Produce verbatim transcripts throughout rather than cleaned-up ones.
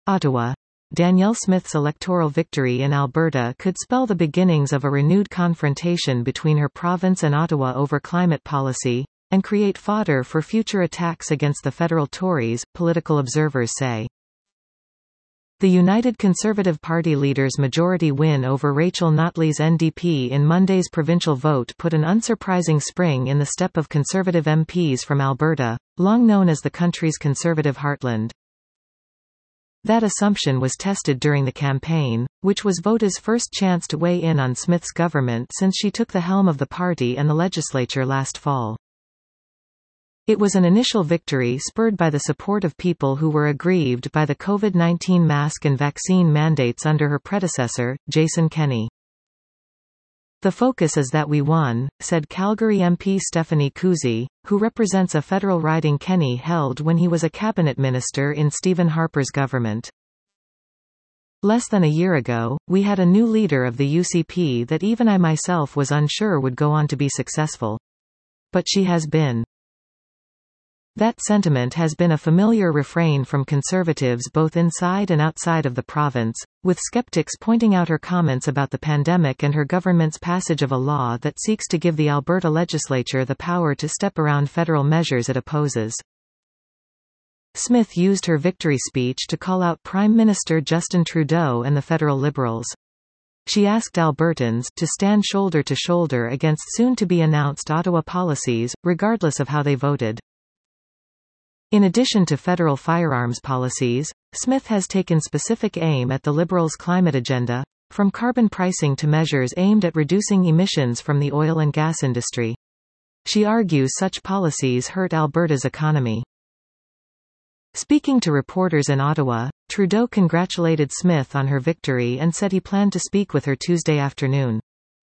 Ottawa. Danielle Smith's electoral victory in Alberta could spell the beginnings of a renewed confrontation between her province and Ottawa over climate policy, and create fodder for future attacks against the federal Tories, political observers say. The United Conservative Party leader's majority win over Rachel Notley's N D P in Monday's provincial vote put an unsurprising spring in the step of Conservative M Ps from Alberta, long known as the country's Conservative heartland. That assumption was tested during the campaign, which was Vota's first chance to weigh in on Smith's government since she took the helm of the party and the legislature last fall. It was an initial victory spurred by the support of people who were aggrieved by the COVID nineteen mask and vaccine mandates under her predecessor, Jason Kenney. "The focus is that we won," said Calgary M P Stephanie Kusi, who represents a federal riding Kenney held when he was a cabinet minister in Stephen Harper's government. "Less than a year ago, we had a new leader of the U C P that even I myself was unsure would go on to be successful. But she has been." That sentiment has been a familiar refrain from Conservatives both inside and outside of the province, with skeptics pointing out her comments about the pandemic and her government's passage of a law that seeks to give the Alberta legislature the power to step around federal measures it opposes. Smith used her victory speech to call out Prime Minister Justin Trudeau and the federal Liberals. She asked Albertans to stand shoulder to shoulder against soon-to-be-announced Ottawa policies, regardless of how they voted. In addition to federal firearms policies, Smith has taken specific aim at the Liberals' climate agenda, from carbon pricing to measures aimed at reducing emissions from the oil and gas industry. She argues such policies hurt Alberta's economy. Speaking to reporters in Ottawa, Trudeau congratulated Smith on her victory and said he planned to speak with her Tuesday afternoon.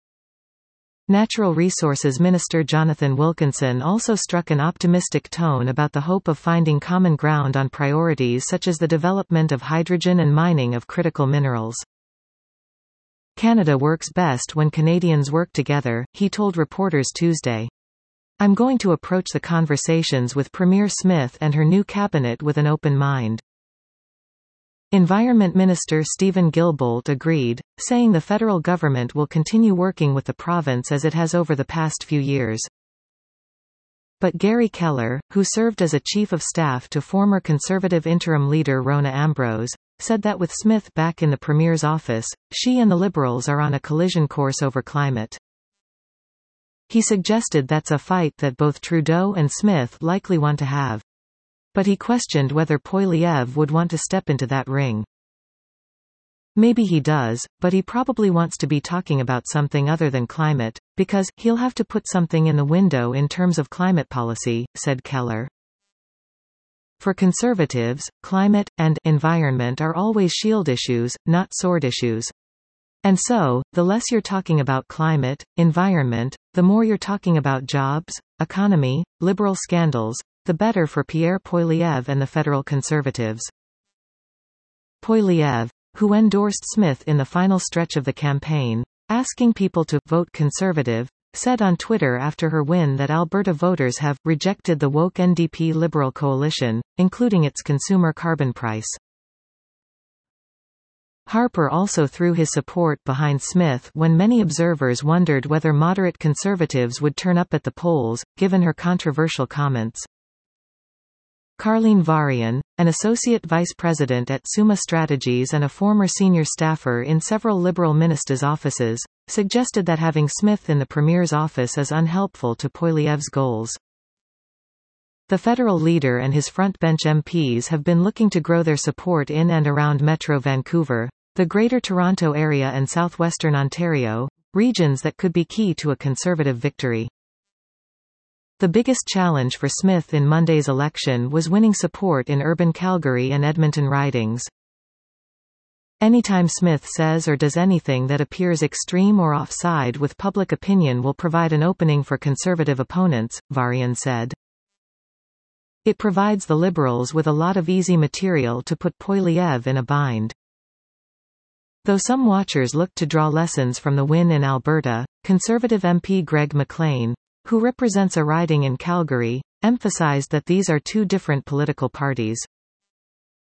Natural Resources Minister Jonathan Wilkinson also struck an optimistic tone about the hope of finding common ground on priorities such as the development of hydrogen and mining of critical minerals. "Canada works best when Canadians work together," he told reporters Tuesday. "I'm going to approach the conversations with Premier Smith and her new cabinet with an open mind." Environment Minister Stephen Guilbeault agreed, saying the federal government will continue working with the province as it has over the past few years. But Gary Keller, who served as a chief of staff to former Conservative interim leader Rona Ambrose, said that with Smith back in the Premier's office, she and the Liberals are on a collision course over climate. He suggested that's a fight that both Trudeau and Smith likely want to have. But he questioned whether Poilievre would want to step into that ring. "Maybe he does, but he probably wants to be talking about something other than climate, because he'll have to put something in the window in terms of climate policy," said Keller. For Conservatives, climate and environment are always shield issues, not sword issues. And so, the less you're talking about climate, environment, the more you're talking about jobs, economy, Liberal scandals, the better for Pierre Poilievre and the federal Conservatives. Poilievre, who endorsed Smith in the final stretch of the campaign, asking people to vote Conservative, said on Twitter after her win that Alberta voters have rejected the woke N D P Liberal coalition, including its consumer carbon price. Harper also threw his support behind Smith when many observers wondered whether moderate Conservatives would turn up at the polls, given her controversial comments. Karleen Varian, an associate vice president at Summa Strategies and a former senior staffer in several Liberal ministers' offices, suggested that having Smith in the Premier's office is unhelpful to Poilievre's goals. The federal leader and his frontbench M Ps have been looking to grow their support in and around Metro Vancouver, the Greater Toronto Area and southwestern Ontario, regions that could be key to a Conservative victory. The biggest challenge for Smith in Monday's election was winning support in urban Calgary and Edmonton ridings. "Anytime Smith says or does anything that appears extreme or offside with public opinion will provide an opening for Conservative opponents," Varian said. "It provides the Liberals with a lot of easy material to put Poilievre in a bind." Though some watchers looked to draw lessons from the win in Alberta, Conservative M P Greg McLean, who represents a riding in Calgary, emphasized that these are two different political parties.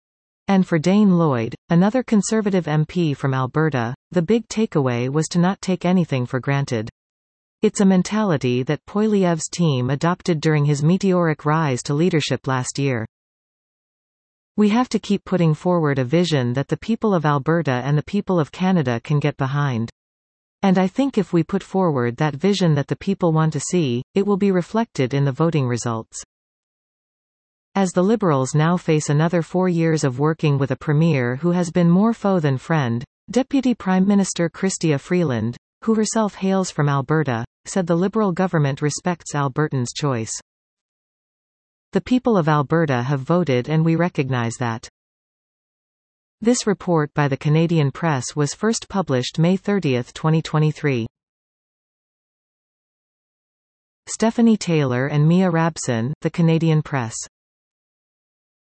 And for Dane Lloyd, another Conservative M P from Alberta, the big takeaway was to not take anything for granted. It's a mentality that Poilievre's team adopted during his meteoric rise to leadership last year. We have to keep putting forward a vision that the people of Alberta and the people of Canada can get behind. And I think if we put forward that vision that the people want to see, it will be reflected in the voting results. As the Liberals now face another four years of working with a premier who has been more foe than friend, Deputy Prime Minister Chrystia Freeland, who herself hails from Alberta, said the Liberal government respects Albertans' choice. The people of Alberta have voted and we recognize that. This report by the Canadian Press was first published May thirtieth, twenty twenty-three. Stephanie Taylor and Mia Rabson, The Canadian Press.